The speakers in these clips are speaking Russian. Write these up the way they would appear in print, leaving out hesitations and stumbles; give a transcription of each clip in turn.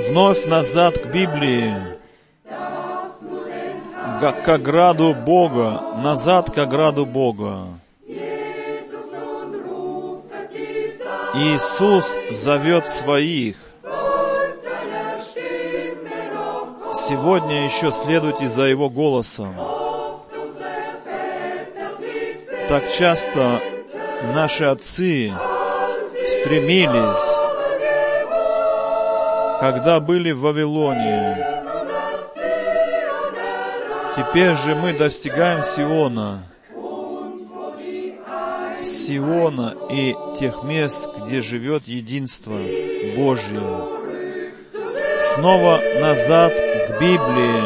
Вновь назад к Библии, к ограду Бога, назад к ограду Бога. Иисус зовет своих. Сегодня еще следуйте за Его голосом. Так часто наши отцы стремились, когда были в Вавилоне. Теперь же мы достигаем Сиона и тех мест, где живет единство Божье. Снова назад к Библии,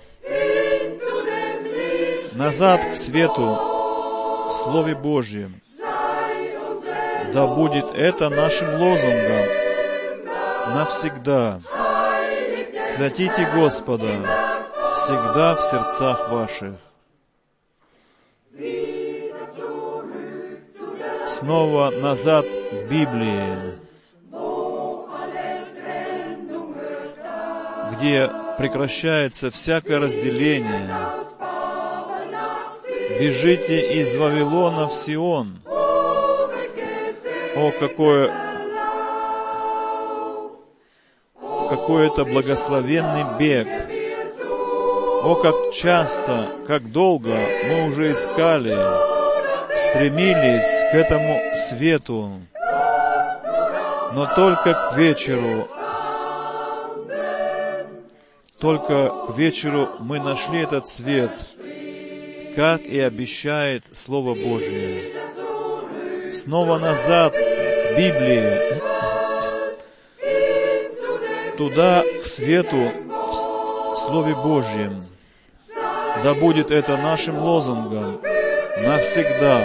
назад к свету в Слове Божьем. Да будет это нашим лозунгом навсегда. Святите Господа всегда в сердцах ваших. Снова назад к Библии, где прекращается всякое разделение. Бежите из Вавилона в Сион. О, какой это благословенный бег! О, как часто, как долго мы уже искали, стремились к этому свету, но только к вечеру мы нашли этот свет, как и обещает Слово Божье. Снова назад к Библии, туда, к свету в Слове Божьем. Да будет это нашим лозунгом навсегда.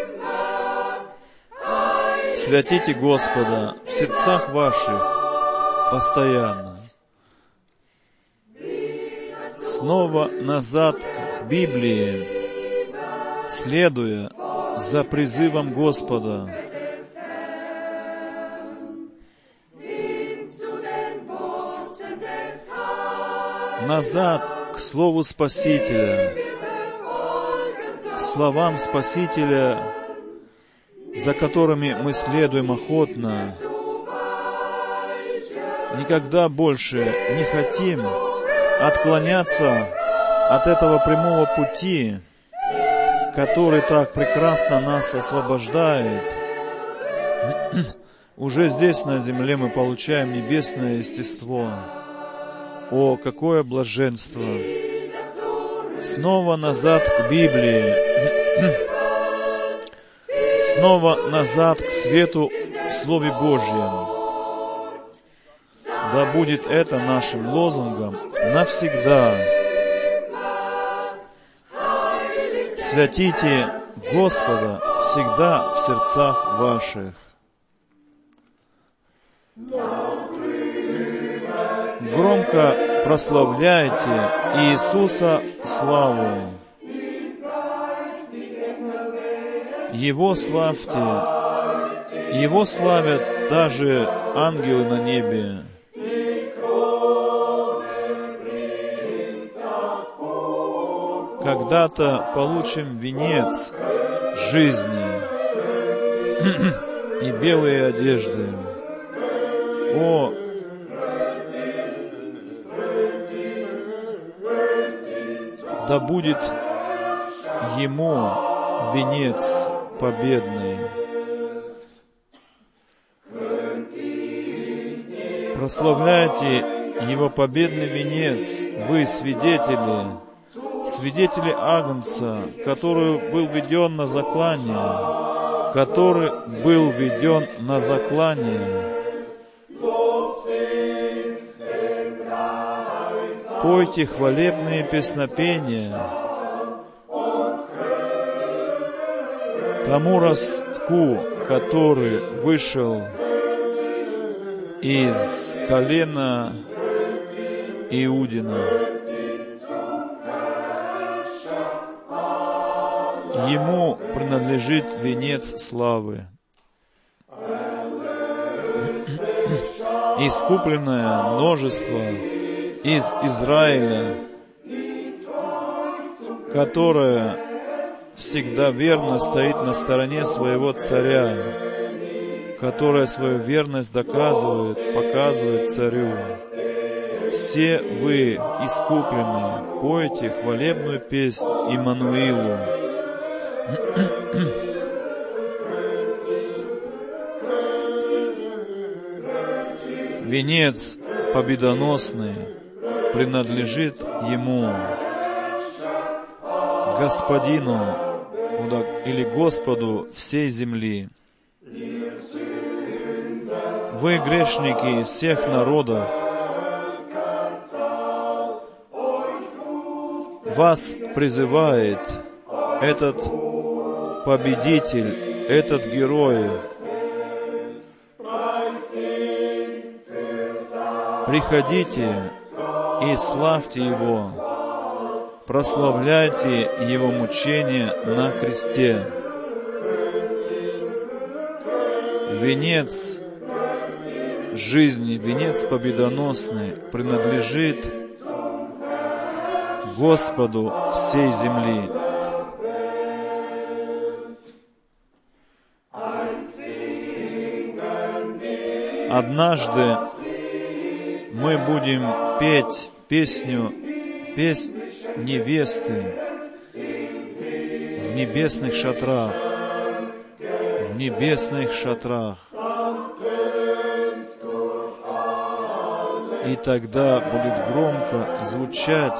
Святите Господа в сердцах ваших постоянно. Снова назад к Библии, следуя за призывом Господа. Назад к Слову Спасителя, к словам Спасителя, за которыми мы следуем охотно. Никогда больше не хотим отклоняться от этого прямого пути, который так прекрасно нас освобождает. Уже здесь, на земле, мы получаем небесное естество. О, какое блаженство! Снова назад к Библии, снова назад к свету в Слове Божьем. Да будет это нашим лозунгом навсегда. Святите Господа всегда в сердцах ваших. Громко прославляйте Иисуса славу. Его славьте. Его славят даже ангелы на небе. Когда-то получим венец жизни и белые одежды. О, да будет ему венец победный. Прославляйте его победный венец, вы свидетели Агнца, который был введен на заклание, Пойте хвалебные песнопения тому ростку, который вышел из колена Иудина. Ему принадлежит венец славы. искупленное множество из Израиля, которое всегда верно стоит на стороне своего царя, которое свою верность доказывает, показывает царю. Все вы, искупленные, пойте хвалебную песнь Иммануилу. Венец победоносный принадлежит Ему, Господину или Господу всей земли. Вы, грешники из всех народов, вас призывает этот победитель, этот герой. Приходите и славьте Его, прославляйте Его мучения на кресте. Венец жизни, венец победоносный принадлежит Господу всей земли. Однажды мы будем петь песнь невесты в небесных шатрах, в небесных шатрах. И тогда будет громко звучать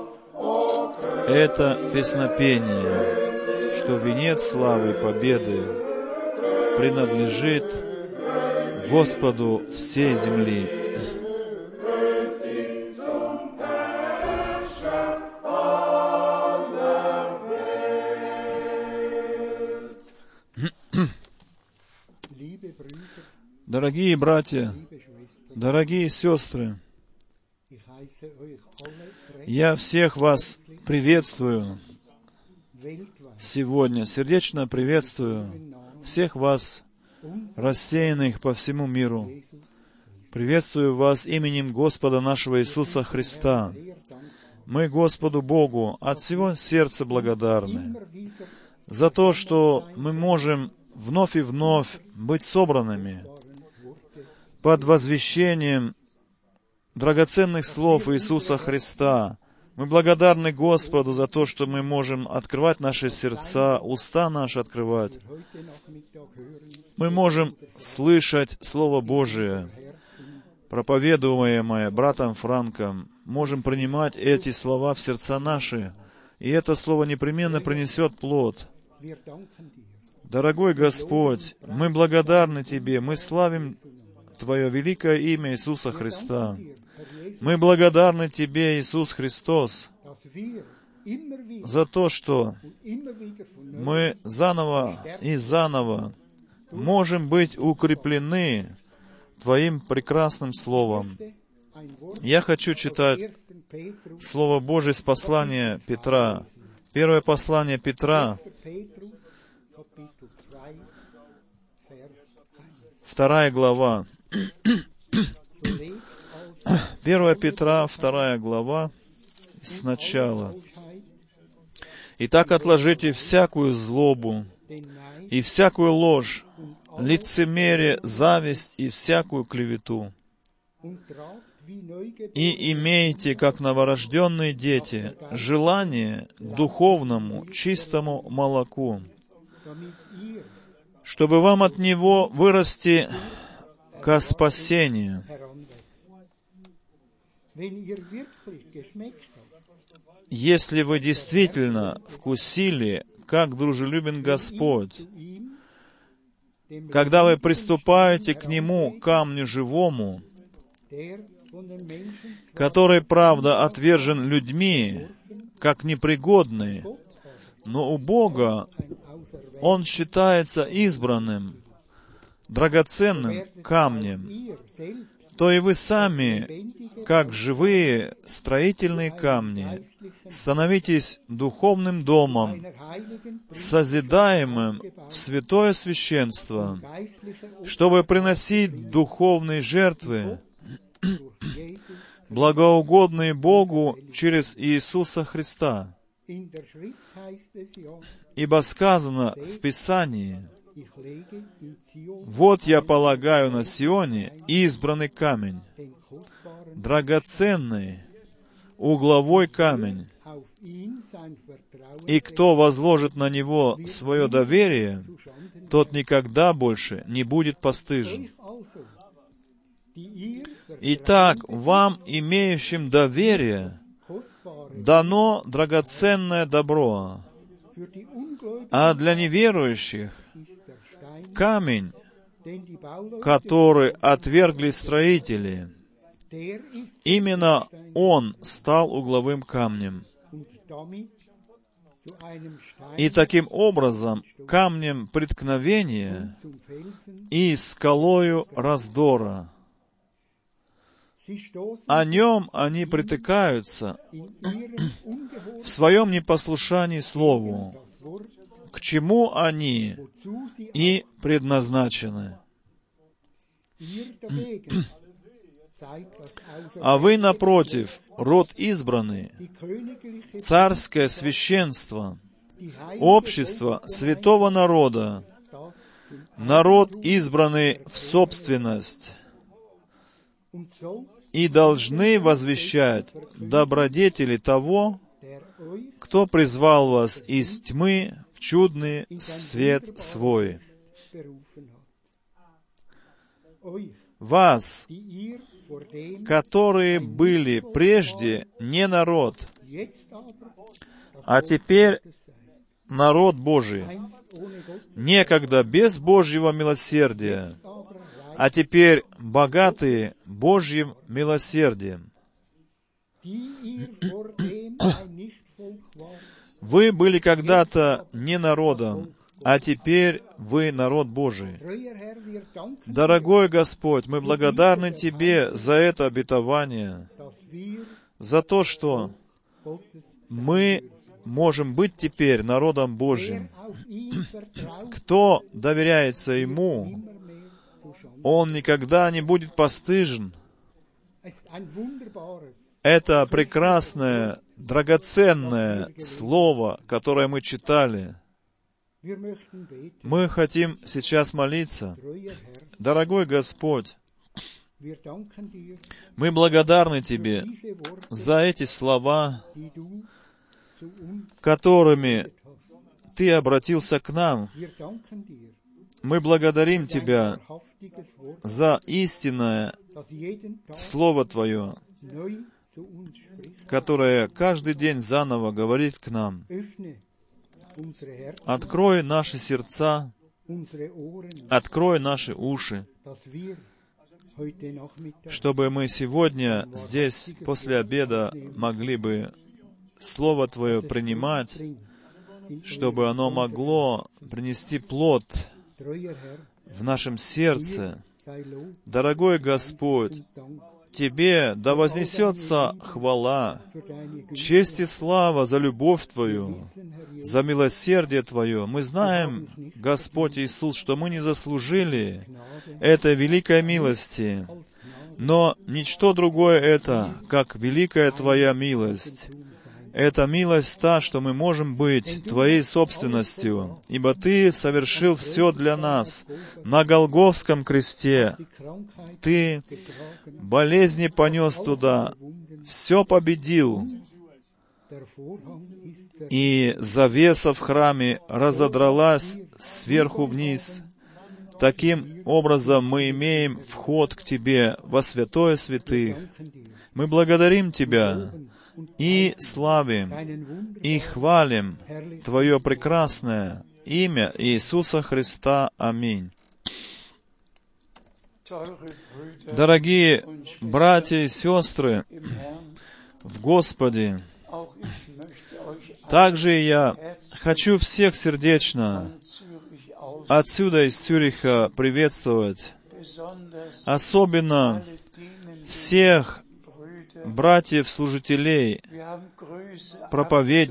это песнопение, что венец славы и победы принадлежит Господу всей земли. Дорогие братья, дорогие сестры, я всех вас приветствую сегодня, сердечно приветствую всех вас, рассеянных по всему миру. Приветствую вас именем Господа нашего Иисуса Христа. Мы Господу Богу от всего сердца благодарны за то, что мы можем вновь и вновь быть собранными под возвещением драгоценных слов Иисуса Христа. Мы благодарны Господу за то, что мы можем открывать наши сердца, уста наши открывать. Мы можем слышать Слово Божие, проповедуемое братом Франком. Можем принимать эти слова в сердца наши, и это Слово непременно принесет плод. Дорогой Господь, мы благодарны Тебе, мы славим Твое великое имя Иисуса Христа. Мы благодарны Тебе, Иисус Христос, за то, что мы заново и заново можем быть укреплены Твоим прекрасным Словом. Я хочу читать Слово Божие с послания Петра. Первое послание Петра, 2 глава. 1 Петра, 2 глава, сначала. «Итак, отложите всякую злобу и всякую ложь, лицемерие, зависть и всякую клевету. И имейте, как новорожденные дети, желание к духовному, чистому молоку, чтобы вам от него вырасти ко спасению». Если вы действительно вкусили, как дружелюбен Господь, когда вы приступаете к Нему, камню живому, который, правда, отвержен людьми, как непригодный, но у Бога Он считается избранным, драгоценным камнем, то и вы сами, как живые строительные камни, становитесь духовным домом, созидаемым в святое священство, чтобы приносить духовные жертвы, благоугодные Богу через Иисуса Христа. Ибо сказано в Писании: «Вот я полагаю на Сионе избранный камень, драгоценный, угловой камень, и кто возложит на него свое доверие, тот никогда больше не будет постыжен». Итак, вам, имеющим доверие, дано драгоценное добро, а для неверующих камень, который отвергли строители, именно он стал угловым камнем. И таким образом камнем преткновения и скалою раздора. О нем они притыкаются в своем непослушании Слову, к чему они и предназначены. А вы, напротив, род избранный, царское священство, общество святого народа, народ, избранный в собственность, и должны возвещать добродетели того, кто призвал вас из тьмы в чудный свет свой. Вас, которые были прежде не народ, а теперь народ Божий, некогда без Божьего милосердия, а теперь богатые Божьим милосердием. Вы были когда-то не народом, а теперь вы народ Божий. Дорогой Господь, мы благодарны Тебе за это обетование, за то, что мы можем быть теперь народом Божьим. Кто доверяется Ему, он никогда не будет постыжен. Это прекрасное, драгоценное слово, которое мы читали. Мы хотим сейчас молиться. Дорогой Господь, мы благодарны Тебе за эти слова, которыми Ты обратился к нам. Мы благодарим Тебя за истинное Слово Твое, которое каждый день заново говорит к нам. Открой наши сердца, открой наши уши, чтобы мы сегодня здесь, после обеда, могли бы Слово Твое принимать, чтобы оно могло принести плод в нашем сердце. Дорогой Господь, Тебе да вознесется хвала, честь и слава за любовь Твою, за милосердие Твое. Мы знаем, Господь Иисус, что мы не заслужили этой великой милости, но ничто другое это, как великая Твоя милость. Это милость та, что мы можем быть Твоей собственностью, ибо Ты совершил все для нас на Голгофском кресте. Ты болезни понес туда, все победил, и завеса в храме разодралась сверху вниз. Таким образом мы имеем вход к Тебе во святое святых. Мы благодарим Тебя и славим, и хвалим Твое прекрасное имя Иисуса Христа. Аминь. Дорогие братья и сестры в Господе, также я хочу всех сердечно отсюда из Цюриха приветствовать, особенно всех братьев-служителей,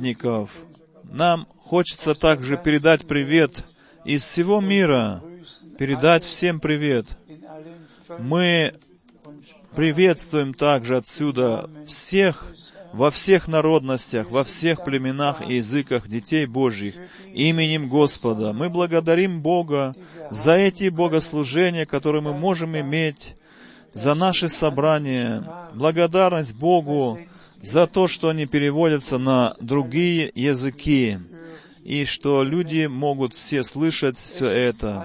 проповедников. Нам хочется также передать привет из всего мира, передать всем привет. Мы приветствуем также отсюда всех, во всех народностях, во всех племенах и языках детей Божьих именем Господа. Мы благодарим Бога за эти богослужения, которые мы можем иметь, за наши собрания. Благодарность Богу за то, что они переводятся на другие языки, и что люди могут все слышать все это.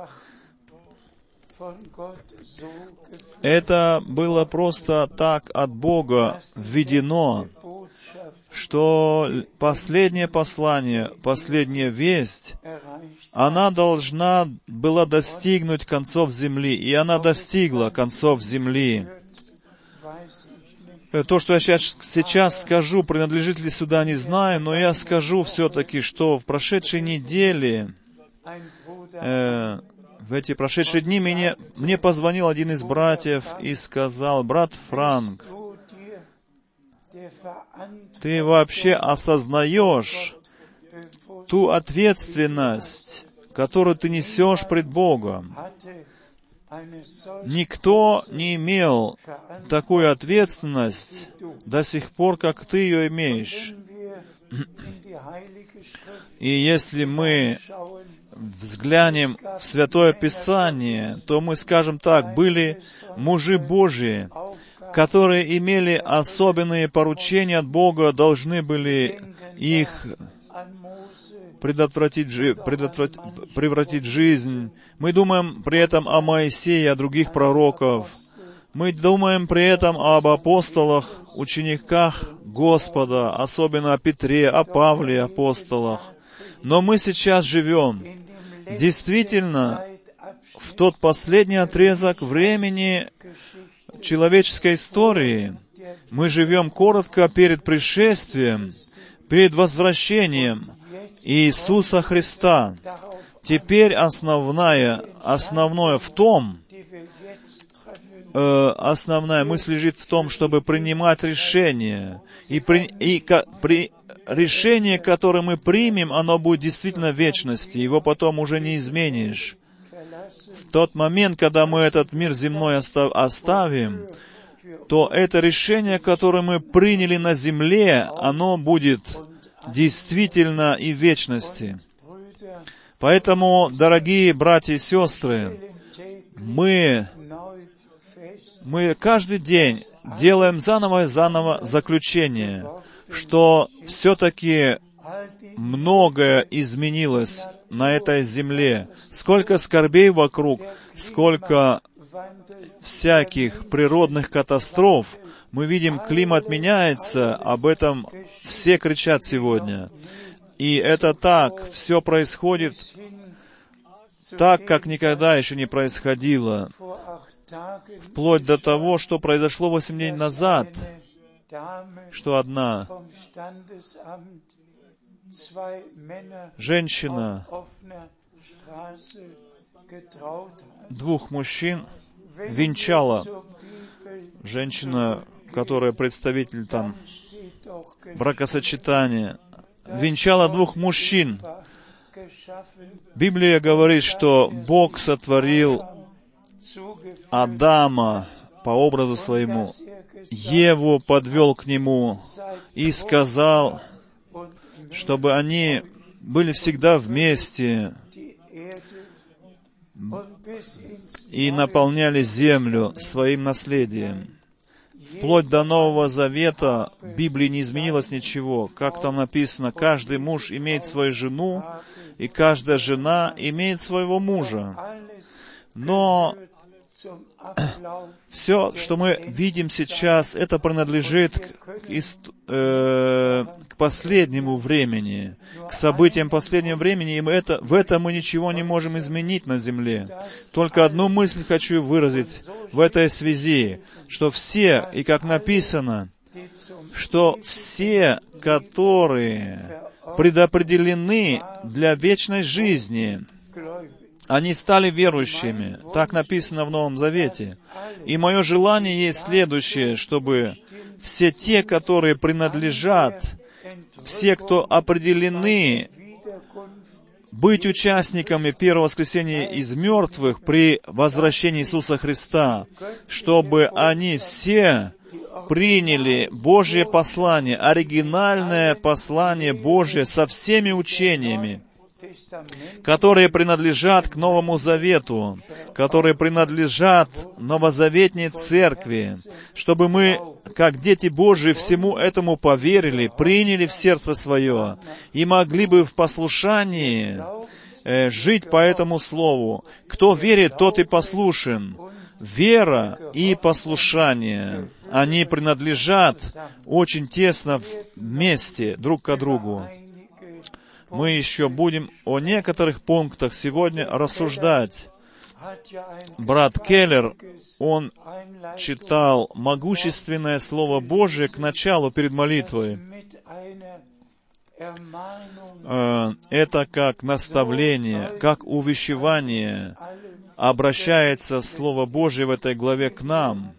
Это было просто так от Бога введено, что последнее послание, последняя весть, она должна была достигнуть концов земли, и она достигла концов земли. То, что я сейчас скажу, принадлежит ли сюда, не знаю, но я скажу все-таки, что в прошедшей неделе, в эти прошедшие дни мне позвонил один из братьев и сказал: «Брат Франк, ты вообще осознаешь ту ответственность, которую ты несешь пред Богом? Никто не имел такую ответственность до сих пор, как ты ее имеешь». И если мы взглянем в Святое Писание, то мы скажем так: были мужи Божии, которые имели особенные поручения от Бога, должны были их превратить в жизнь. Мы думаем при этом о Моисее, о других пророков. Мы думаем при этом об апостолах, учениках Господа, особенно о Петре, о Павле, апостолах. Но мы сейчас живем действительно в тот последний отрезок времени человеческой истории. Мы живем коротко перед пришествием, перед возвращением Иисуса Христа. Теперь основная мысль лежит в том, чтобы принимать решения. Решение, которое мы примем, оно будет действительно в вечности. Его потом уже не изменишь. В тот момент, когда мы этот мир земной оставим, то это решение, которое мы приняли на земле, оно будет действительно и в вечности. Поэтому, дорогие братья и сестры, мы каждый день делаем заново и заново заключение, что все-таки многое изменилось на этой земле. Сколько скорбей вокруг, сколько всяких природных катастроф. Мы видим, климат меняется, об этом все кричат сегодня. И это так, все происходит так, как никогда еще не происходило. Вплоть до того, что произошло 8 дней назад, что одна женщина двух мужчин венчала. Женщина, которая представитель там бракосочетания, венчала двух мужчин. Библия говорит, что Бог сотворил Адама по образу своему, Еву подвел к нему и сказал, чтобы они были всегда вместе и наполняли землю своим наследием. Вплоть до Нового Завета в Библии не изменилось ничего. Как там написано, каждый муж имеет свою жену, и каждая жена имеет своего мужа. Но все, что мы видим сейчас, это принадлежит к последнему времени, к событиям последнего времени, и в этом мы ничего не можем изменить на земле. Только одну мысль хочу выразить в этой связи, что все, и как написано, что все, которые предопределены для вечной жизни, они стали верующими. Так написано в Новом Завете. И мое желание есть следующее, чтобы все те, которые принадлежат, все, кто определены быть участниками первого воскресения из мертвых при возвращении Иисуса Христа, чтобы они все приняли Божье послание, оригинальное послание Божье со всеми учениями, которые принадлежат к Новому Завету, которые принадлежат новозаветней церкви, чтобы мы, как дети Божии, всему этому поверили, приняли в сердце свое и могли бы в послушании жить по этому слову. Кто верит, тот и послушен. Вера и послушание, они принадлежат очень тесно вместе друг к другу. Мы еще будем о некоторых пунктах сегодня рассуждать. Брат Келлер, он читал могущественное Слово Божие к началу перед молитвой. Это как наставление, как увещевание обращается Слово Божие в этой главе к нам,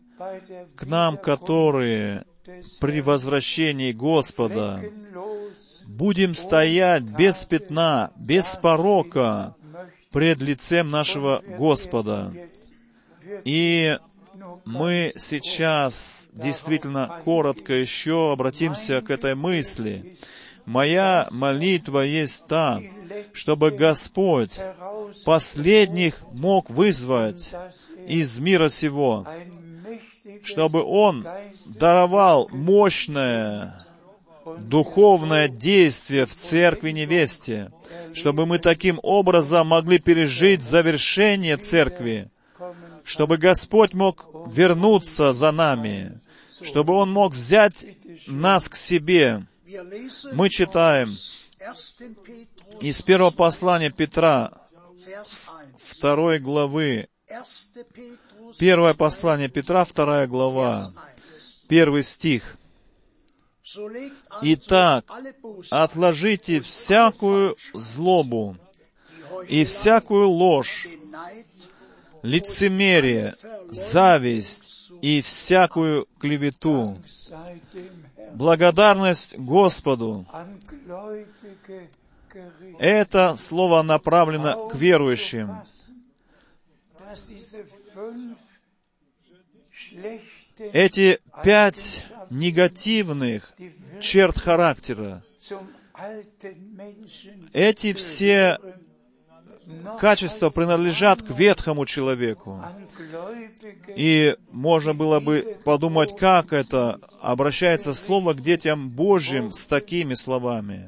которые при возвращении Господа будем стоять без пятна, без порока пред лицем нашего Господа. И мы сейчас действительно коротко еще обратимся к этой мысли. Моя молитва есть та, чтобы Господь последних мог вызвать из мира сего, чтобы Он даровал мощное духовное действие в церкви невесте, чтобы мы таким образом могли пережить завершение церкви, чтобы Господь мог вернуться за нами, чтобы Он мог взять нас к себе. Мы читаем из первого послания Петра, 2 главы, первое послание Петра, 2 глава, 1 стих. «Итак, отложите всякую злобу и всякую ложь, лицемерие, зависть и всякую клевету. Благодарность Господу». Это слово направлено к верующим. Эти 5 негативных черт характера, эти все качества принадлежат к ветхому человеку. И можно было бы подумать, как это обращается слово к детям Божьим с такими словами,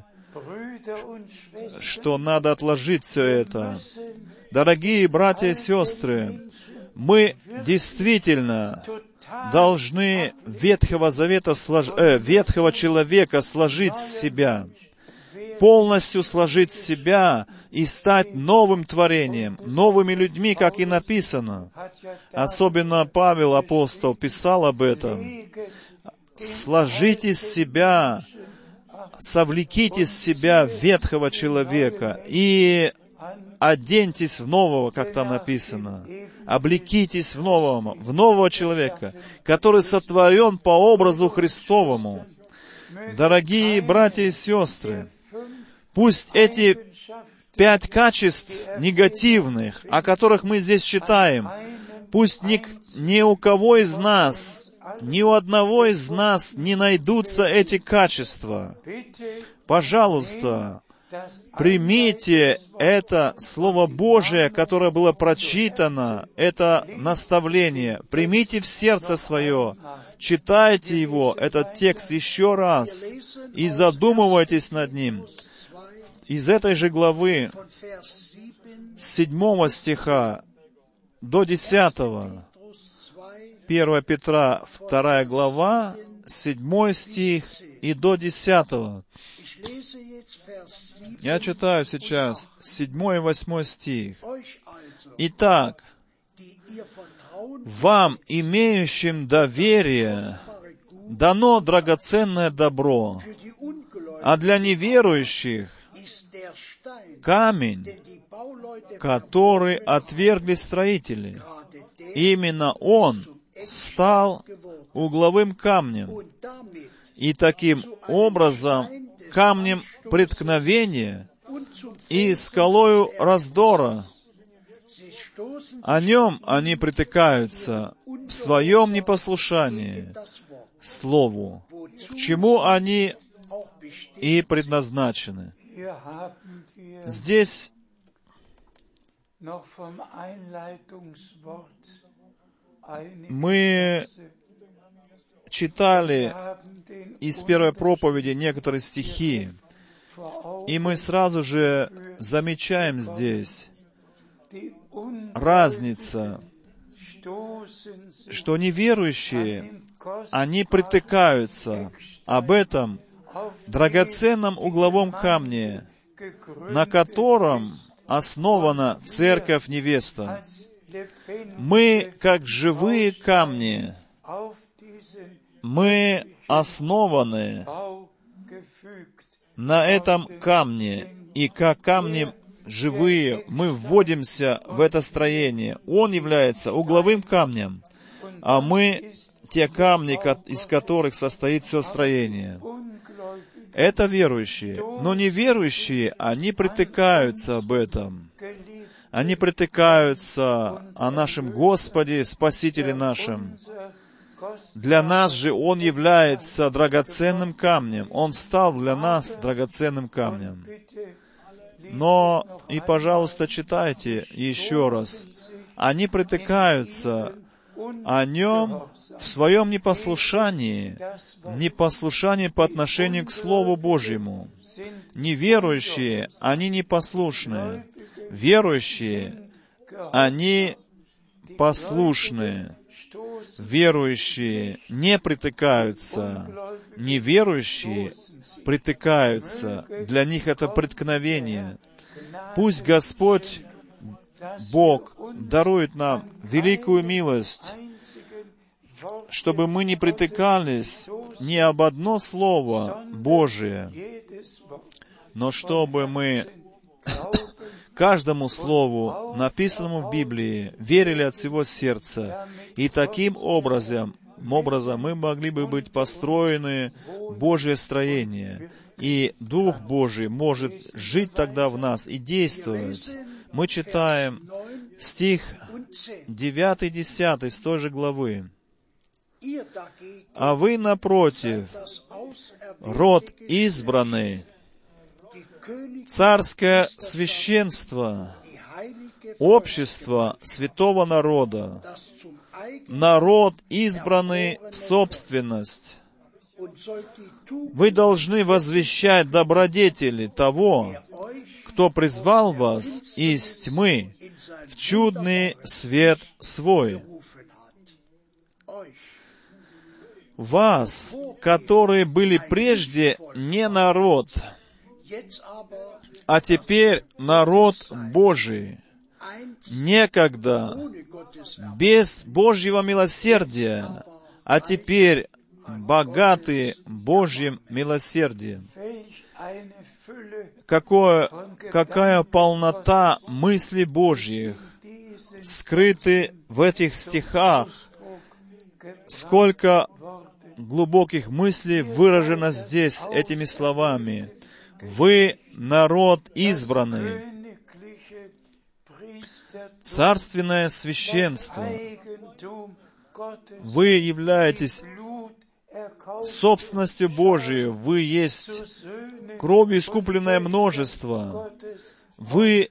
что надо отложить все это. Дорогие братья и сестры, мы действительно должны ветхого человека сложить с себя, полностью сложить с себя и стать новым творением, новыми людьми, как и написано. Особенно Павел, апостол, писал об этом. Сложите с себя, совлеките с себя ветхого человека и оденьтесь в нового, как там написано. Облекитесь в нового человека, который сотворен по образу Христовому. Дорогие братья и сестры, пусть эти 5 качеств негативных, о которых мы здесь читаем, пусть ни у кого из нас, ни у одного из нас не найдутся эти качества. Пожалуйста, примите это Слово Божие, которое было прочитано, это наставление. Примите в сердце свое, читайте его, этот текст еще раз, и задумывайтесь над ним. Из этой же главы, с 7 стиха до 10, 1 Петра, 2 глава, 7 стих и до 10. Я читаю сейчас 7 и 8 стих. «Итак, вам, имеющим доверие, дано драгоценное добро, а для неверующих камень, который отвергли строители. Именно он стал угловым камнем, и таким образом камнем преткновения и скалою раздора. О нем они притыкаются в своем непослушании Слову, к чему они и предназначены. Здесь мы читали из первой проповеди некоторые стихи, и мы сразу же замечаем здесь разница, что неверующие, они притыкаются об этом драгоценном угловом камне, на котором основана церковь невеста. Мы, как живые камни, мы основаны на этом камне, и как камни живые мы вводимся в это строение. Он является угловым камнем, а мы те камни, из которых состоит все строение. Это верующие. Но неверующие, они притыкаются об этом. Они притыкаются о нашем Господе, Спасителе нашем. Для нас же Он является драгоценным камнем. Он стал для нас драгоценным камнем. Но, и, пожалуйста, читайте еще раз. Они притыкаются о Нем в своем непослушании по отношению к Слову Божьему. Неверующие, они непослушные. Верующие, они послушные. Верующие не притыкаются. Неверующие притыкаются. Для них это преткновение. Пусть Господь, Бог, дарует нам великую милость, чтобы мы не притыкались ни об одно Слово Божие, но чтобы мы каждому Слову, написанному в Библии, верили от всего сердца. И таким образом мы могли бы быть построены в Божье строение. И Дух Божий может жить тогда в нас и действовать. Мы читаем стих 9-10 с той же главы. «А вы, напротив, род избранный, царское священство, общество святого народа, народ, избранный в собственность. Вы должны возвещать добродетели того, кто призвал вас из тьмы в чудный свет свой. Вас, которые были прежде не народ, а теперь народ Божий, некогда без Божьего милосердия, а теперь богаты Божьим милосердием». Какая полнота мыслей Божьих скрыты в этих стихах, сколько глубоких мыслей выражено здесь этими словами. Вы народ избранный, царственное священство. Вы являетесь собственностью Божией. Вы есть кровью искупленное множество. Вы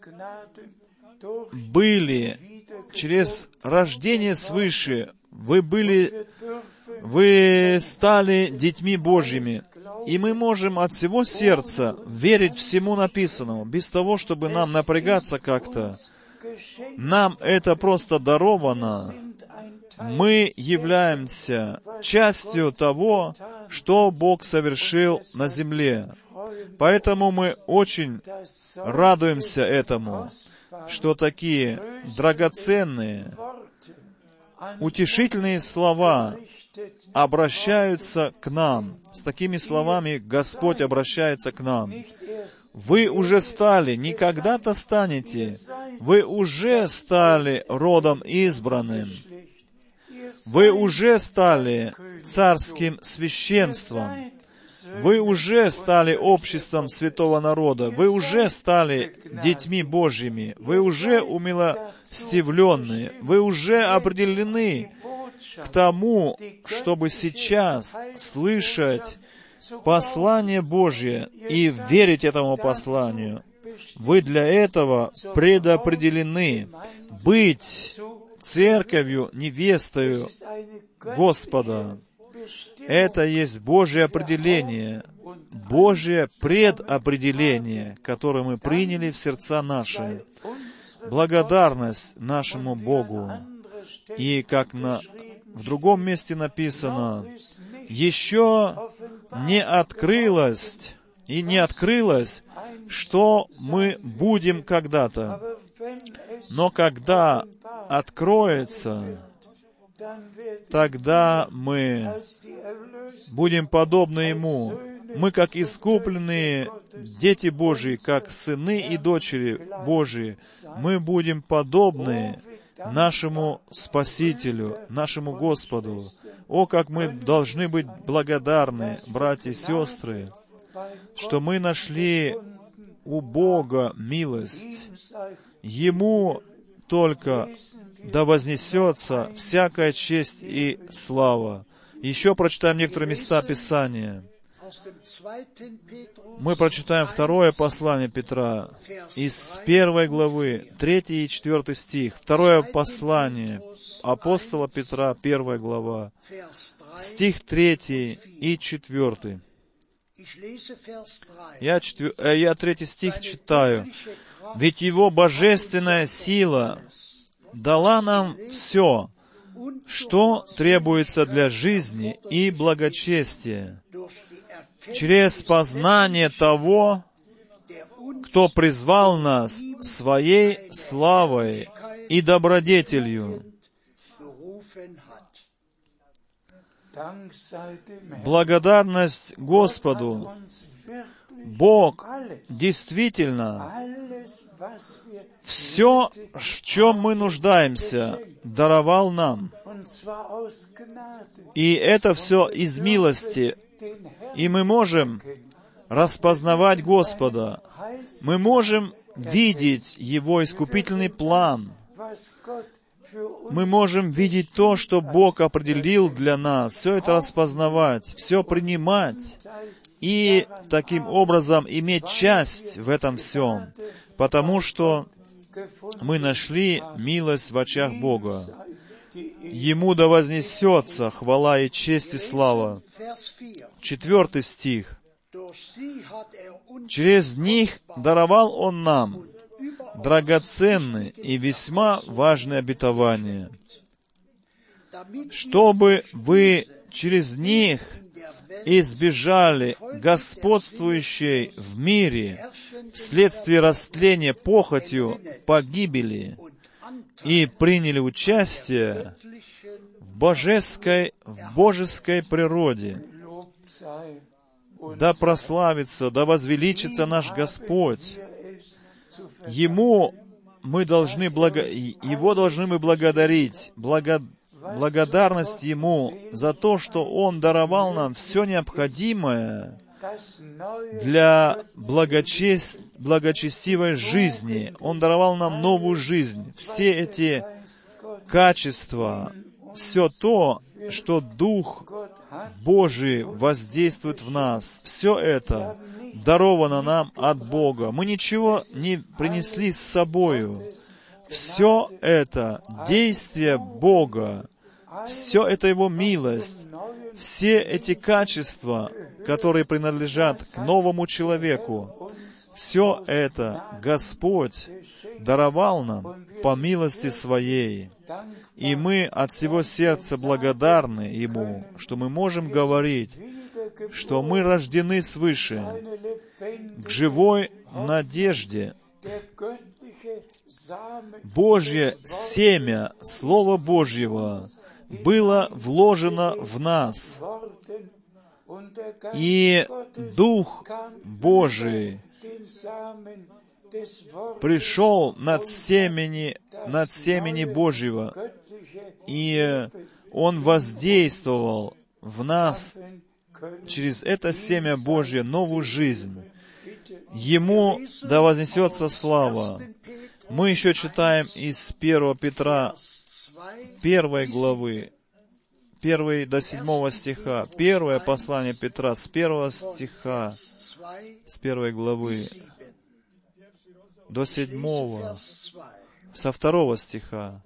были через рождение свыше. Вы стали детьми Божьими. И мы можем от всего сердца верить всему написанному, без того, чтобы нам напрягаться как-то. Нам это просто даровано. Мы являемся частью того, что Бог совершил на земле. Поэтому мы очень радуемся этому, что такие драгоценные, утешительные слова обращаются к нам. С такими словами Господь обращается к нам. Вы уже стали, не когда-то станете, вы уже стали родом избранным. Вы уже стали царским священством. Вы уже стали обществом святого народа. Вы уже стали детьми Божьими. Вы уже умилостивленные. Вы уже определены к тому, чтобы сейчас слышать послание Божье и верить этому посланию. Вы для этого предопределены быть церковью, невестою Господа. Это есть Божье определение, Божье предопределение, которое мы приняли в сердца наши. Благодарность нашему Богу. И как в другом месте написано, еще не открылось, что мы будем когда-то. Но когда откроется, тогда мы будем подобны Ему. Мы, как искупленные дети Божьи, как сыны и дочери Божьи, мы будем подобны нашему Спасителю, нашему Господу. О, как мы должны быть благодарны, братья и сестры, что мы нашли у Бога милость. Ему только да вознесется всякая честь и слава. Еще прочитаем некоторые места Писания. Мы прочитаем второе послание Петра из 1 главы, 3 и 4 стих. Второе послание апостола Петра, 1 глава, стих 3 и 4. Я 3 стих читаю. «Ведь Его божественная сила дала нам все, что требуется для жизни и благочестия, через познание того, кто призвал нас Своей славой и добродетелью». Благодарность Господу. Бог действительно все, в чем мы нуждаемся, даровал нам. И это все из милости. И мы можем распознавать Господа. Мы можем видеть Его искупительный план. Мы можем видеть то, что Бог определил для нас, все это распознавать, все принимать и таким образом иметь часть в этом всем, потому что мы нашли милость в очах Бога. Ему да вознесется хвала и честь и слава. 4 стих. «Через них даровал Он нам драгоценные и весьма важные обетования, чтобы вы через них избежали господствующей в мире вследствие растления похотью погибели и приняли участие в божеской природе. Да прославится, да возвеличится наш Господь. Его должны мы благодарить, благодарность Ему за то, что Он даровал нам все необходимое для благочестивой жизни. Он даровал нам новую жизнь. Все эти качества, все то, что Дух Божий воздействует в нас, все это даровано нам от Бога. Мы ничего не принесли с собою. Все это действие Бога, все это Его милость, все эти качества, которые принадлежат к новому человеку, все это Господь даровал нам по милости Своей. И мы от всего сердца благодарны Ему, что мы можем говорить, что мы рождены свыше к живой надежде. Божье семя Слова Божьего было вложено в нас, и Дух Божий пришел над семени Божьего, и Он воздействовал в нас через это семя Божье новую жизнь. Ему да вознесется слава. Мы еще читаем из 1 Петра 1 главы, 1 до 7 стиха. Первое послание Петра с 1 стиха, с 1 главы до 7, со 2 стиха.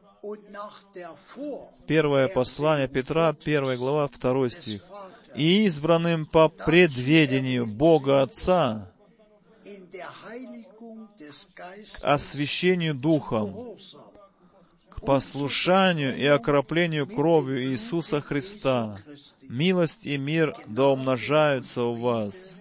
Первое послание Петра, 1 глава, 2 стих. «И избранным по предведению Бога Отца к освящению Духом, к послушанию и окроплению кровью Иисуса Христа, милость и мир да умножаются у вас».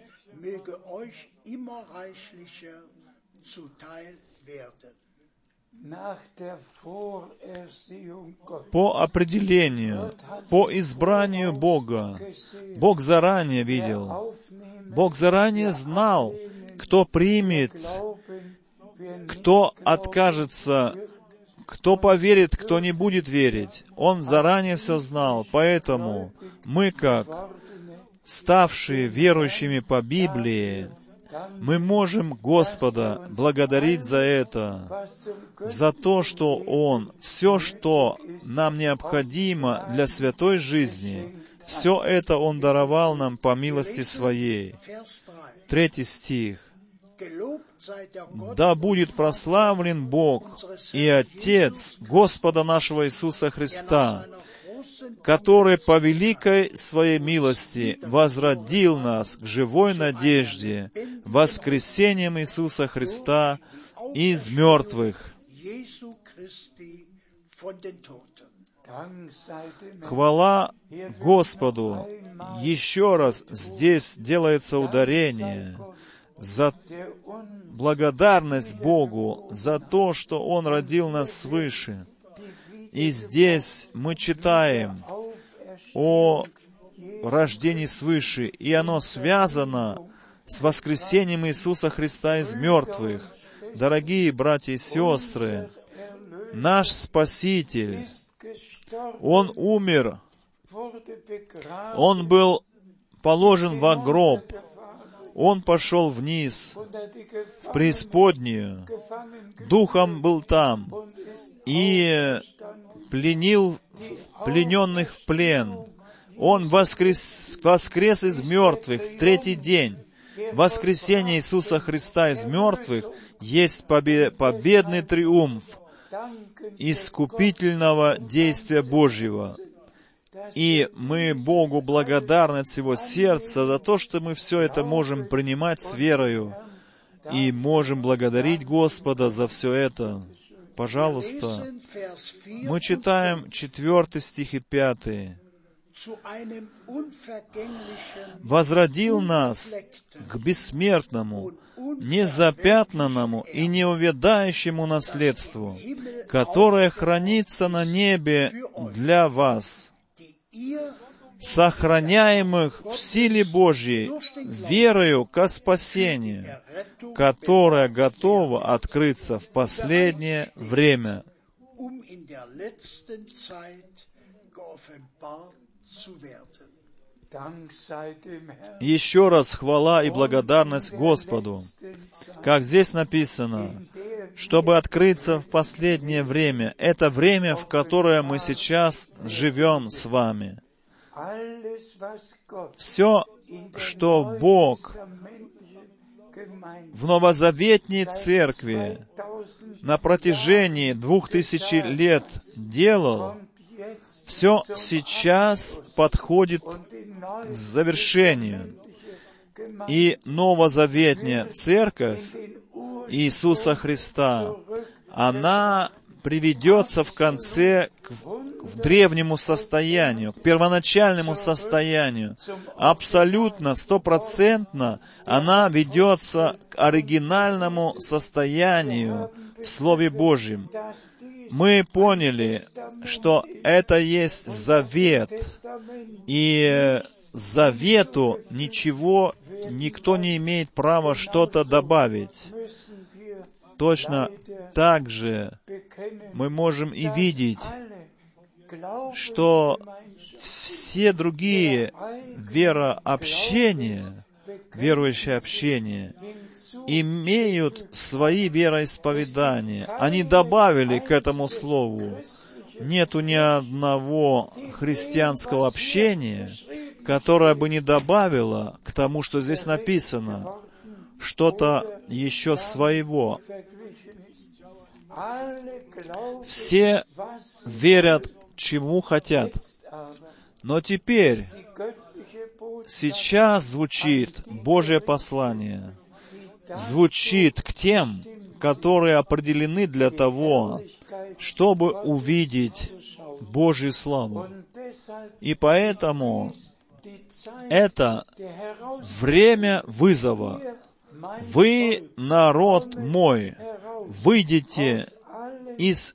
По определению, по избранию Бога, Бог заранее видел, Бог заранее знал, кто примет, кто откажется, кто поверит, кто не будет верить. Он заранее все знал, поэтому мы, как ставшие верующими по Библии, мы можем Господа благодарить за это, за то, что Он, все, что нам необходимо для святой жизни, все это Он даровал нам по милости Своей. 3 стих. «Да будет прославлен Бог и Отец Господа нашего Иисуса Христа, который по великой Своей милости возродил нас к живой надежде воскресением Иисуса Христа из мертвых». Хвала Господу! Еще раз здесь делается ударение за благодарность Богу, за то, что Он родил нас свыше. И здесь мы читаем о рождении свыше, и оно связано с воскресением Иисуса Христа из мертвых. Дорогие братья и сестры, наш Спаситель, Он умер, Он был положен во гроб, Он пошел вниз, в преисподнюю, Духом был там, и пленил плененных в плен. Он воскрес из мертвых в 3-й день. Воскресение Иисуса Христа из мертвых есть победный триумф искупительного действия Божьего. И мы Богу благодарны от всего сердца за то, что мы все это можем принимать с верою и можем благодарить Господа за все это. Пожалуйста, мы читаем 4 стих и 5. «Возродил нас к бессмертному, незапятнанному и неувядающему наследству, которое хранится на небе для вас, сохраняемых в силе Божьей, верою ко спасению, которое готово открыться в последнее время». Еще раз хвала и благодарность Господу. Как здесь написано, чтобы открыться в последнее время. Это время, в которое мы сейчас живем с вами. Все, что Бог в новозаветней церкви на протяжении 2000 лет делал, все сейчас подходит к завершению. И новозаветная церковь Иисуса Христа, она приведется в конце к древнему состоянию, к первоначальному состоянию. Абсолютно, 100% она ведется к оригинальному состоянию в Слове Божьем. Мы поняли, что это есть завет, и завету никто не имеет права что-то добавить. Точно так же мы можем и видеть, что все другие верообщения, верующие общения, имеют свои вероисповедания. Они добавили к этому слову. Нету ни одного христианского общения, которое бы не добавило к тому, что здесь написано, что-то еще своего. Все верят, чему хотят. Но теперь, сейчас звучит Божье послание, звучит к тем, которые определены для того, чтобы увидеть Божью славу. И поэтому это время вызова. Вы, народ мой, выйдите из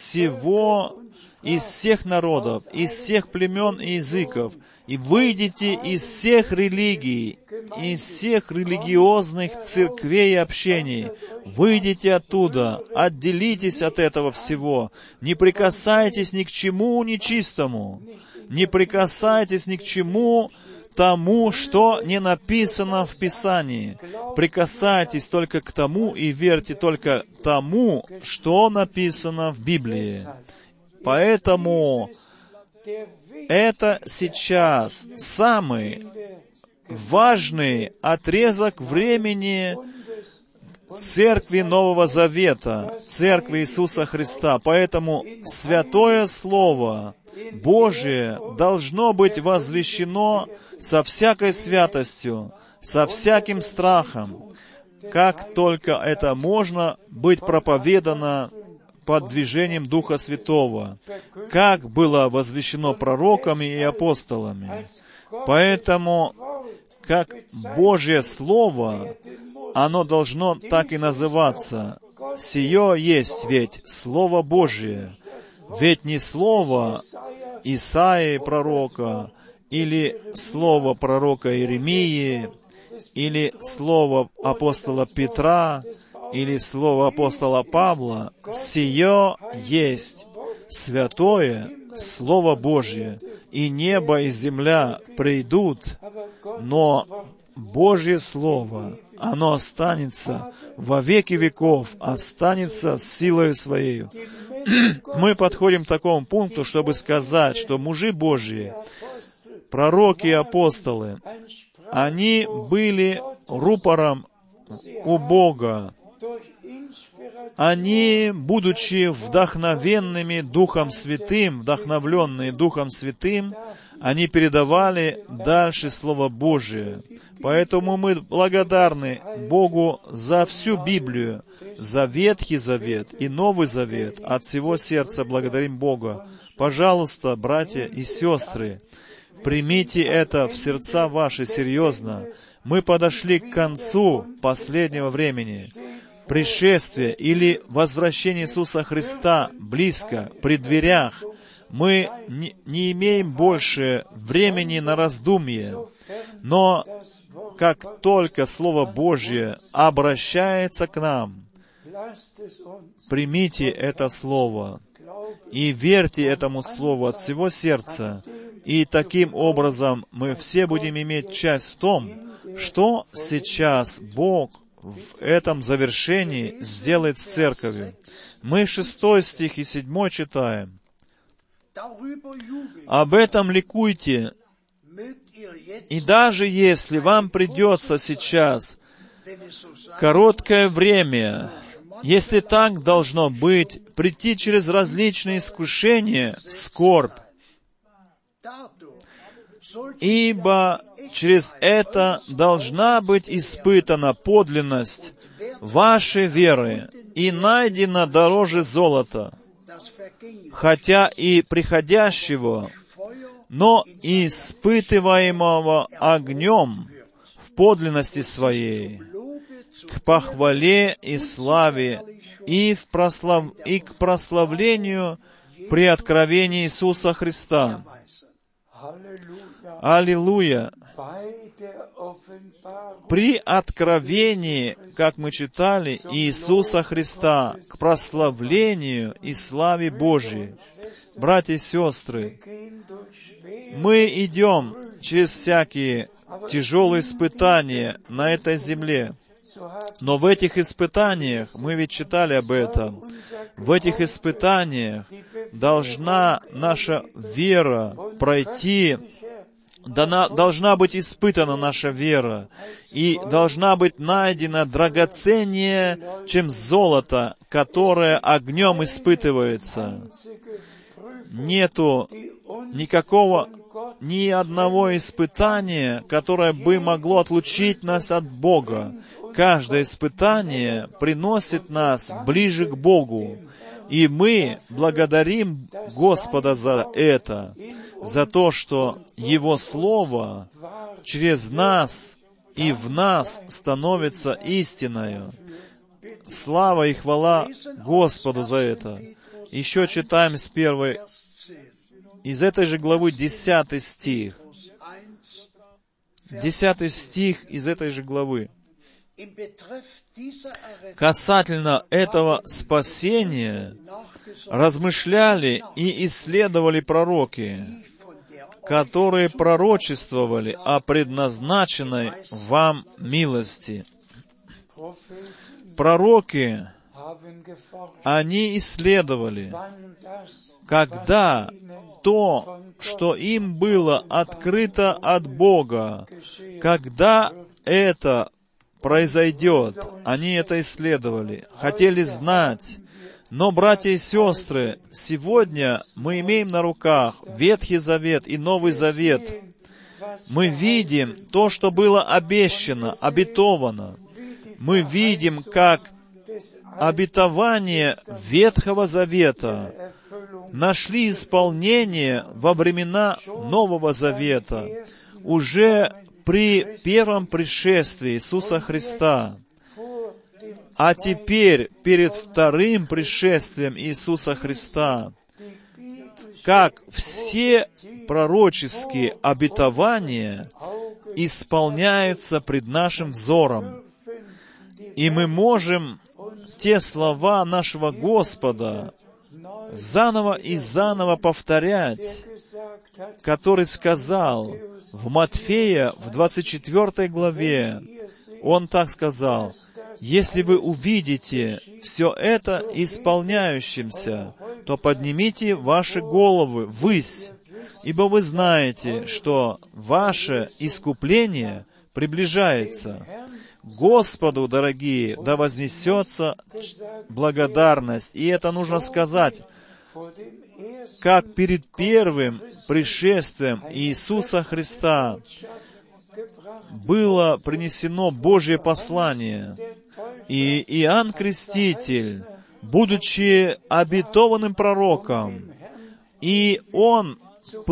всех народов, из всех племен и языков, и выйдите из всех религий, из всех религиозных церквей и общений. Выйдите оттуда, отделитесь от этого всего, не прикасайтесь ни к чему нечистому, не прикасайтесь ни к чему тому, что не написано в Писании. Прикасайтесь только к тому и верьте только тому, что написано в Библии. Поэтому это сейчас самый важный отрезок времени Церкви Нового Завета, Церкви Иисуса Христа. Поэтому Святое Слово Божие должно быть возвещено со всякой святостью, со всяким страхом, как только это можно быть проповедано под движением Духа Святого, как было возвещено пророками и апостолами. Поэтому, как Божье Слово, оно должно так и называться. Сие есть ведь Слово Божие, ведь не Слово Исаии пророка, или слово пророка Иеремии, или слово апостола Петра, или слово апостола Павла. Сие есть святое Слово Божье, и небо и земля придут, но Божье Слово, оно останется во веки веков, останется с силой своей. Мы подходим к такому пункту, чтобы сказать, что мужи Божьи, пророки и апостолы, они были рупором у Бога. Они, будучи вдохновенными Духом Святым, вдохновленные Духом Святым, они передавали дальше Слово Божие. Поэтому мы благодарны Богу за всю Библию, за Ветхий Завет и Новый Завет. От всего сердца благодарим Бога. Пожалуйста, братья и сестры, примите это в сердца ваши серьезно. Мы подошли к концу последнего времени. Пришествие или возвращение Иисуса Христа близко, при дверях. Мы не имеем больше времени на раздумье. Но как только Слово Божье обращается к нам, примите это Слово и верьте этому Слову от всего сердца. И таким образом мы все будем иметь часть в том, что сейчас Бог в этом завершении сделает с церковью. Мы 6 стих и 7 читаем. «Об этом ликуйте, и даже если вам придется сейчас короткое время, если так должно быть, прийти через различные искушения в скорбь, ибо через это должна быть испытана подлинность вашей веры и найдена дороже золота, хотя и приходящего, но испытываемого огнем в подлинности своей, к похвале и славе и к прославлению при откровении Иисуса Христа». Аллилуйя! При откровении, как мы читали, Иисуса Христа, к прославлению и славе Божьей. Братья и сестры, Мы идем через всякие тяжелые испытания на этой земле. Но в этих испытаниях, мы ведь читали об этом, в этих испытаниях должна наша вера пройти, должна быть испытана наша вера, и должна быть найдена драгоценнее, чем золото, которое огнем испытывается. Нету ни одного испытания, которое бы могло отлучить нас от Бога. Каждое испытание приносит нас ближе к Богу. И мы благодарим Господа за это, за то, что Его Слово через нас и в нас становится истиною. Слава и хвала Господу за это. Еще читаем из этой же главы 10 стих. 10 стих из этой же главы. Касательно этого спасения размышляли и исследовали пророки, которые пророчествовали о предназначенной вам милости. Пророки, они исследовали, когда то, что им было открыто от Бога, когда это произойдет. Они это исследовали, хотели знать. Но, братья и сестры, сегодня мы имеем на руках Ветхий Завет и Новый Завет. Мы видим то, что было обещано, обетовано. Мы видим, как обетования Ветхого Завета нашли исполнение во времена Нового Завета, уже при первом пришествии Иисуса Христа. А теперь, перед вторым пришествием Иисуса Христа, как все пророческие обетования исполняются пред нашим взором. И мы можем те слова нашего Господа заново и заново повторять, который сказал в Матфея, в 24 главе, Он так сказал: «Если вы увидите все это исполняющимся, то поднимите ваши головы ввысь, ибо вы знаете, что ваше искупление приближается». Господу, дорогие, да вознесется благодарность. И это нужно сказать, как перед первым пришествием Иисуса Христа было принесено Божье послание. И Иоанн Креститель, будучи обетованным пророком, и он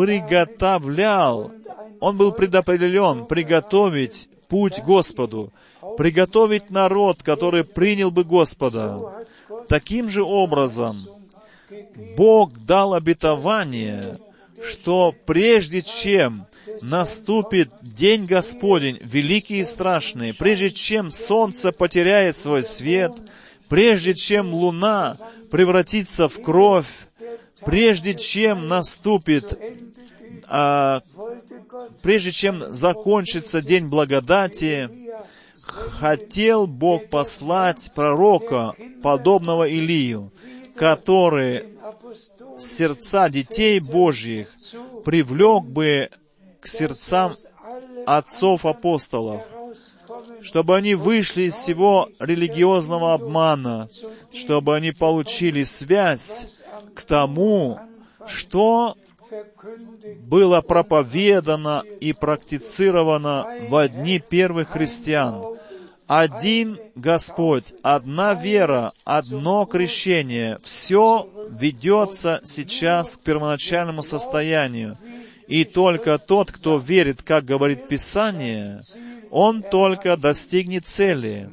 был предопределен приготовить путь Господу, приготовить народ, который принял бы Господа. Таким же образом, Бог дал обетование, что прежде чем наступит день Господень, великий и страшный, прежде чем солнце потеряет свой свет, прежде чем луна превратится в кровь, прежде чем прежде чем закончится день благодати, хотел Бог послать пророка, подобного Илию, который сердца детей Божьих привлек бы к сердцам отцов-апостолов, чтобы они вышли из всего религиозного обмана, чтобы они получили связь к тому, что было проповедано и практицировано во дни первых христиан. Один Господь, одна вера, одно крещение. Все ведется сейчас к первоначальному состоянию. И только тот, кто верит, как говорит Писание, он только достигнет цели.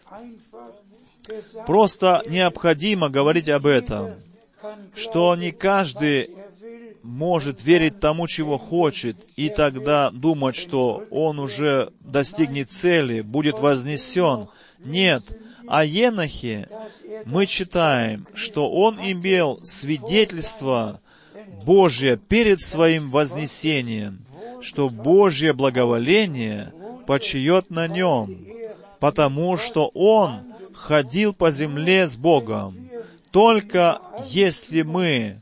Просто необходимо говорить об этом, что не каждый может верить тому, чего хочет, и тогда думать, что он уже достигнет цели, будет вознесен. Нет. О Енохе мы читаем, что он имел свидетельство Божье перед своим вознесением, что Божье благоволение почиет на нем, потому что он ходил по земле с Богом. Только если мы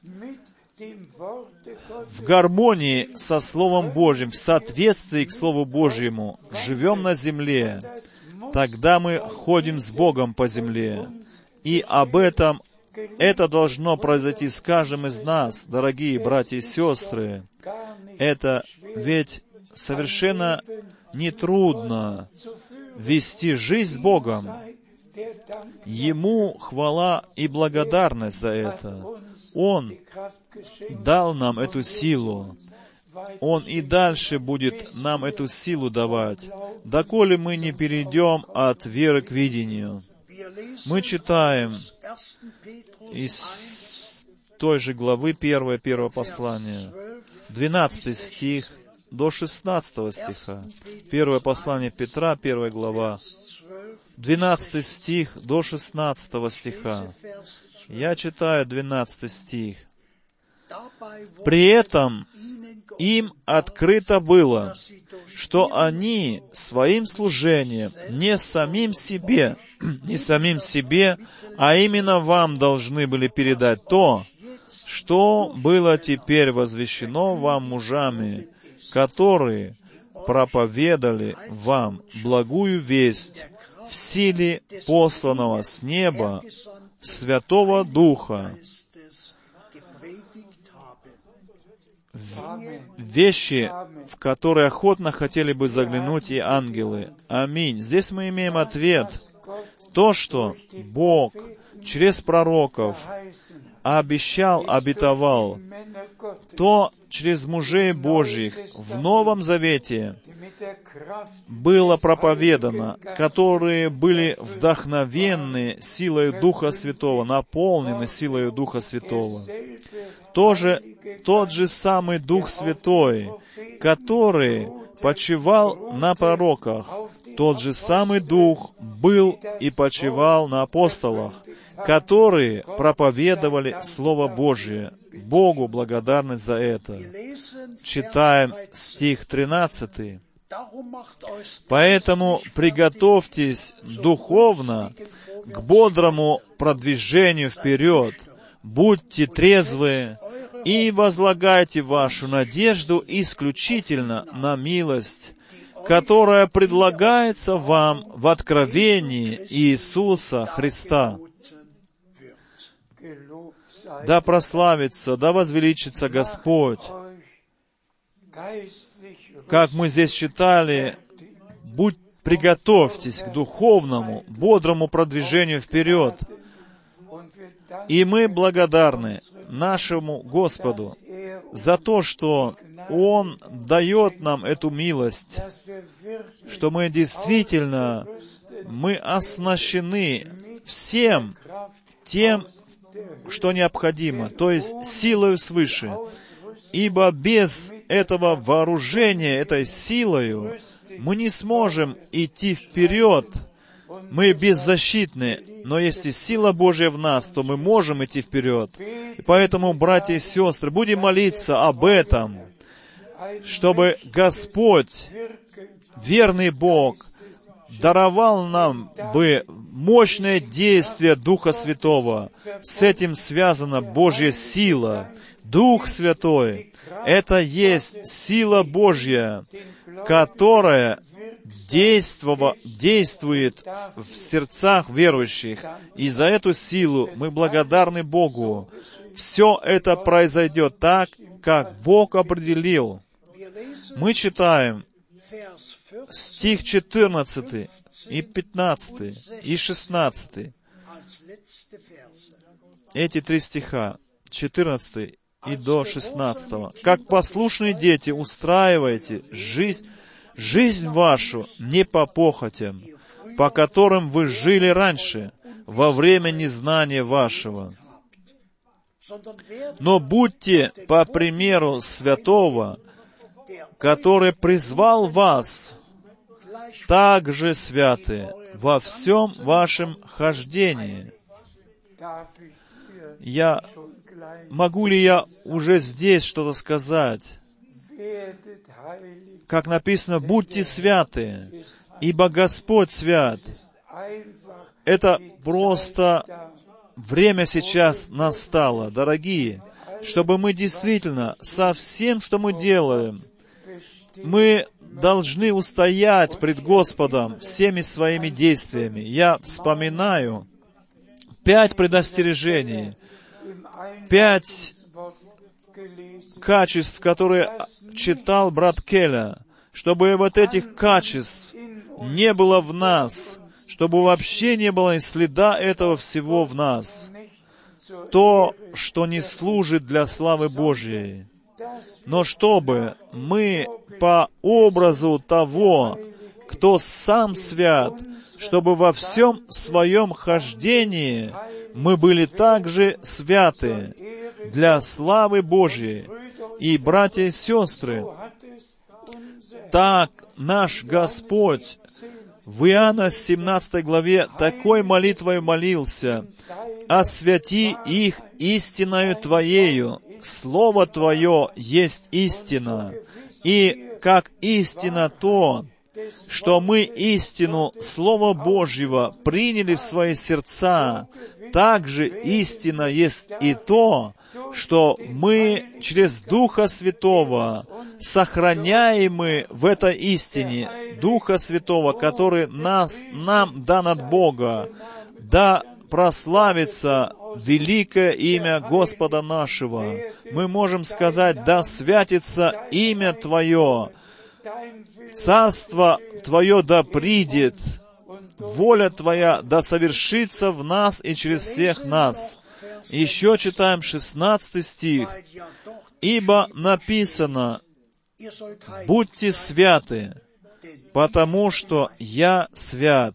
в гармонии со Словом Божьим, в соответствии к Слову Божьему, живем на земле, тогда мы ходим с Богом по земле. И это должно произойти с каждым из нас, дорогие братья и сестры. Это ведь совершенно нетрудно вести жизнь с Богом. Ему хвала и благодарность за это. Он дал нам эту силу. Он и дальше будет нам эту силу давать, доколе мы не перейдем от веры к видению. Мы читаем из той же главы первого послания, 12 стих до 16 стиха. Первое послание Петра, 1 глава, 12 стих до 16 стиха. Я читаю 12 стих. «При этом им открыто было, что они своим служением не самим себе, а именно вам должны были передать то, что было теперь возвещено вам мужами, которые проповедали вам благую весть в силе посланного с неба Святого Духа, вещи, в которые охотно хотели бы заглянуть и ангелы. Аминь. Здесь мы имеем ответ. То, что Бог через пророков обетовал, то через мужей Божьих в Новом Завете было проповедано, которые были вдохновенны силой Духа Святого, наполнены силой Духа Святого. Тот же самый Дух Святой, который почивал на пророках, тот же самый Дух был и почивал на апостолах, которые проповедовали Слово Божие. Богу благодарность за это. Читаем стих 13. «Поэтому приготовьтесь духовно к бодрому продвижению вперед, будьте трезвы и возлагайте вашу надежду исключительно на милость, которая предлагается вам в откровении Иисуса Христа. Да прославится, да возвеличится Господь». Как мы здесь читали, приготовьтесь к духовному, бодрому продвижению вперед. И мы благодарны нашему Господу за то, что Он дает нам эту милость, что мы действительно, оснащены всем тем, что необходимо, то есть силою свыше. Ибо без этого вооружения, этой силою, мы не сможем идти вперед. Мы беззащитны, но если сила Божья в нас, то мы можем идти вперед. И поэтому, братья и сестры, будем молиться об этом, чтобы Господь, верный Бог, даровал нам бы мощное действие Духа Святого. С этим связана Божья сила. Дух Святой — это есть сила Божья, которая действует в сердцах верующих. И за эту силу мы благодарны Богу. Все это произойдет так, как Бог определил. Мы читаем стих 14 и 15 и 16. Эти 3 стиха, 14 и до 16. «Как послушные дети, устраивайте жизнь вашу не по похотям, по которым вы жили раньше, во время незнания вашего. Но будьте по примеру святого, который призвал вас, также святы во всем вашем хождении». Я могу ли я уже здесь что-то сказать? Как написано, «Будьте святы, ибо Господь свят». Это просто время сейчас настало, дорогие, чтобы мы действительно со всем, что мы делаем, мы должны устоять пред Господом всеми своими действиями. Я вспоминаю 5 предостережений, 5 качеств, которые читал брат Келля, чтобы вот этих качеств не было в нас, чтобы вообще не было и следа этого всего в нас. То, что не служит для славы Божьей. Но чтобы мы по образу того, кто сам свят, чтобы во всем своем хождении мы были также святы для славы Божьей. И, братья и сестры, так наш Господь в Иоанна 17 главе такой молитвой молился: «Освяти их истиною Твоею, Слово Твое есть истина». И как истина то, что мы истину Слова Божьего приняли в свои сердца, также истина есть и то, что мы через Духа Святого сохраняемы в этой истине, Духа Святого, который нам дан от Бога. Да прославится великое имя Господа нашего. Мы можем сказать: да святится имя Твое, Царство Твое да придет, воля Твоя да совершится в нас и через всех нас. Еще читаем 16 стих. «Ибо написано: будьте святы, потому что я свят».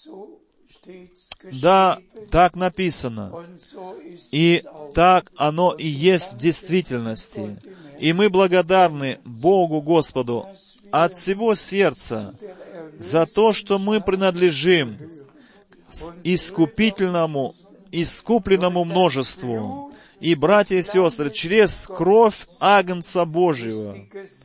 Да, так написано. И так оно и есть в действительности. И мы благодарны Богу Господу от всего сердца за то, что мы принадлежим искупленному множеству. И, братья и сестры, через кровь Агнца Божьего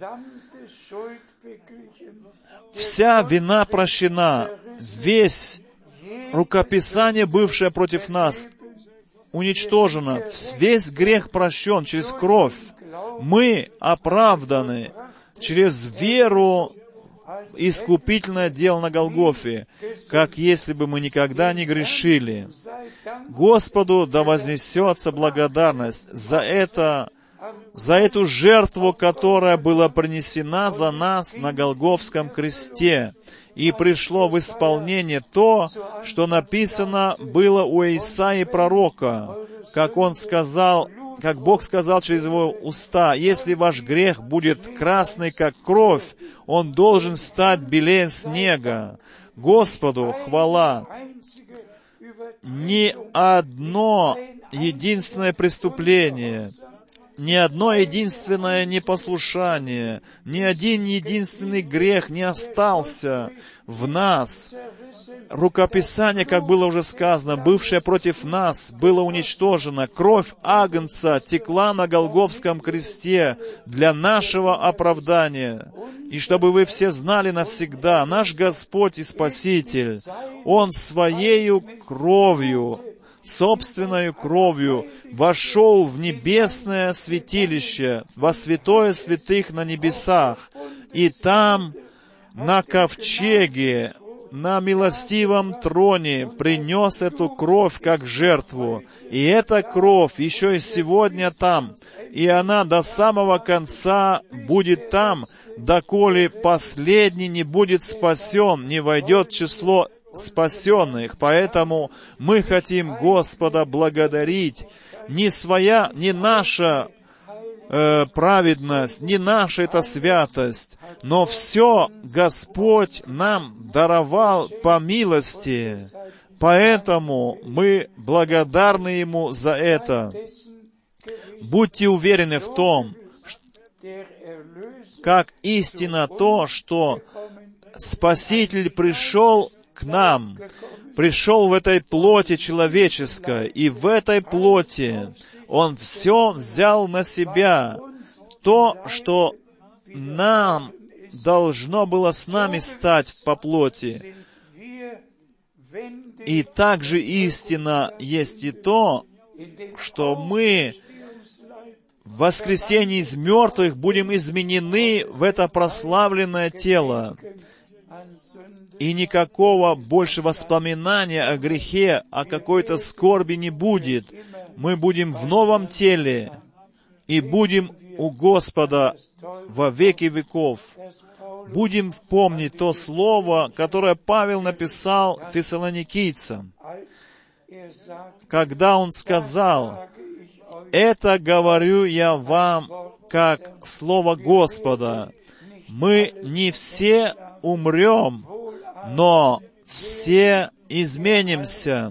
вся вина прощена, весь рукописание, бывшее против нас, уничтожено, весь грех прощен через кровь. Мы оправданы через веру искупительное дело на Голгофе, как если бы мы никогда не грешили. Господу да вознесется благодарность за эту жертву, которая была принесена за нас на Голгофском кресте. И пришло в исполнение то, что написано было у Исаии пророка, как Бог сказал через его уста: «Если ваш грех будет красный, как кровь, он должен стать белее снега». Господу хвала! Ни одно единственное преступление, ни одно единственное непослушание, ни один единственный грех не остался в нас. Рукописание, как было уже сказано, бывшее против нас, было уничтожено. Кровь Агнца текла на Голгофском кресте для нашего оправдания. И чтобы вы все знали навсегда, наш Господь и Спаситель, Он Своею кровью, собственной кровью, вошел в небесное святилище, во святое святых на небесах, и там, на ковчеге, на милостивом троне принес эту кровь как жертву. И эта кровь еще и сегодня там, и она до самого конца будет там, доколе последний не будет спасен, не войдет в число спасенных. Поэтому мы хотим Господа благодарить. Не наша праведность, не наша эта святость, но все Господь нам даровал по милости. Поэтому мы благодарны Ему за это. Будьте уверены в том, как истина то, что Спаситель пришел к нам, пришел в этой плоти человеческой, и в этой плоти Он все взял на себя, то, что нам должно было с нами стать по плоти. И также истина есть и то, что мы в воскресении из мертвых будем изменены в это прославленное тело. И никакого больше воспоминания о грехе, о какой-то скорби не будет. Мы будем в новом теле и будем у Господа во веки веков. Будем помнить то слово, которое Павел написал фессалоникийцам, когда он сказал: «Это говорю я вам, как слово Господа. Мы не все умрем, но все изменимся».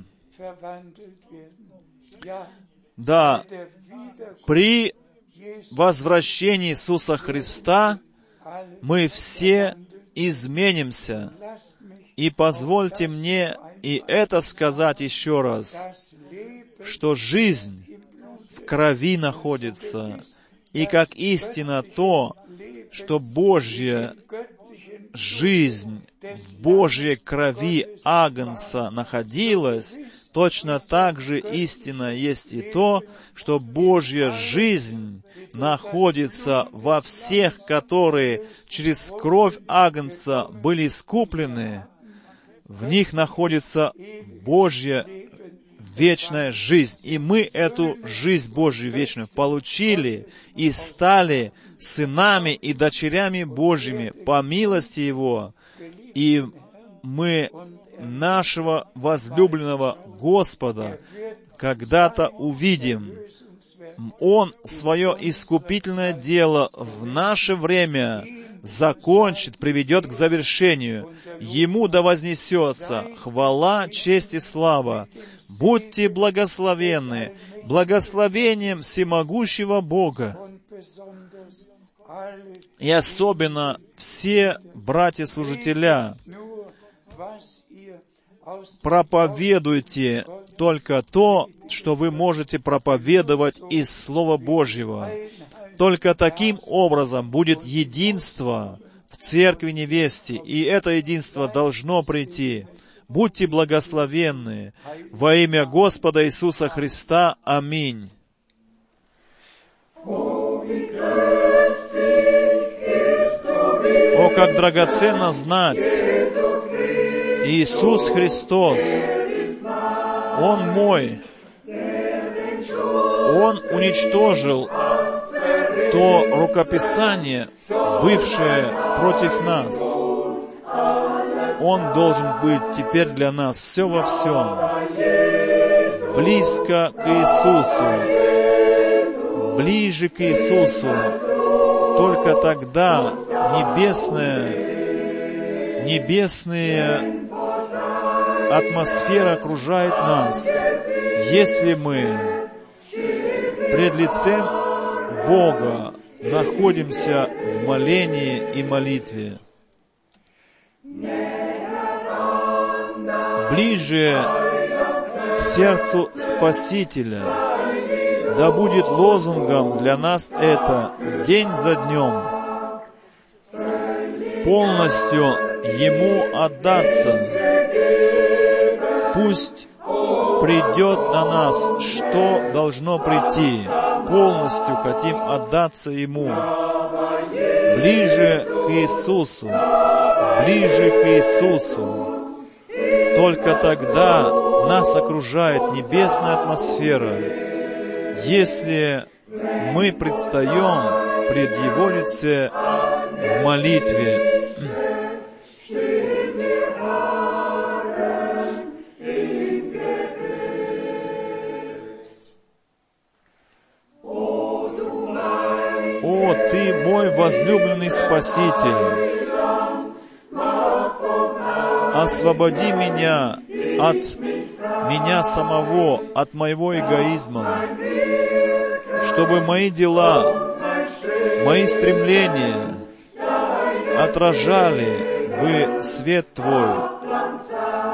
Да, при возвращении Иисуса Христа мы все изменимся. И позвольте мне и это сказать еще раз, что жизнь в крови находится, и как истина то, что Божья жизнь в Божьей крови Агнца находилась, точно так же истина есть и то, что Божья жизнь находится во всех, которые через кровь Агнца были искуплены. В них находится Божья вечная жизнь. И мы эту жизнь Божью вечную получили и стали сынами и дочерями Божьими по милости Его. И мы нашего возлюбленного Господа когда-то увидим. Он свое искупительное дело в наше время закончит, приведет к завершению. Ему да вознесется хвала, честь и слава. Будьте благословенны благословением всемогущего Бога. И особенно все братья-служителя, проповедуйте только то, что вы можете проповедовать из Слова Божьего. Только таким образом будет единство в церкви невесте, и это единство должно прийти. Будьте благословенны во имя Господа Иисуса Христа. Аминь. О, как драгоценно знать, Иисус Христос, Он мой. Он уничтожил то рукописание, бывшее против нас. Он должен быть теперь для нас все во всем. Близко к Иисусу, ближе к Иисусу. Только тогда небесная атмосфера окружает нас, если мы пред лицем Бога находимся в молении и молитве. Ближе к сердцу Спасителя. Да будет лозунгом для нас это день за днем. Полностью Ему отдаться. Пусть придет на нас, что должно прийти. Полностью хотим отдаться Ему. Ближе к Иисусу. Ближе к Иисусу. Только тогда нас окружает небесная атмосфера, если мы предстаем пред Его лице в молитве. О, Ты мой возлюбленный Спаситель! Освободи меня от меня самого, от моего эгоизма, чтобы мои дела, мои стремления отражали бы свет Твой.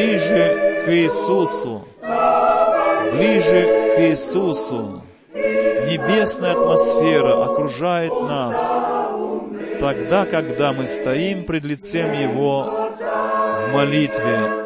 ближе к Иисусу, ближе к Иисусу. Небесная атмосфера окружает нас тогда, когда мы стоим пред лицем Его в молитве.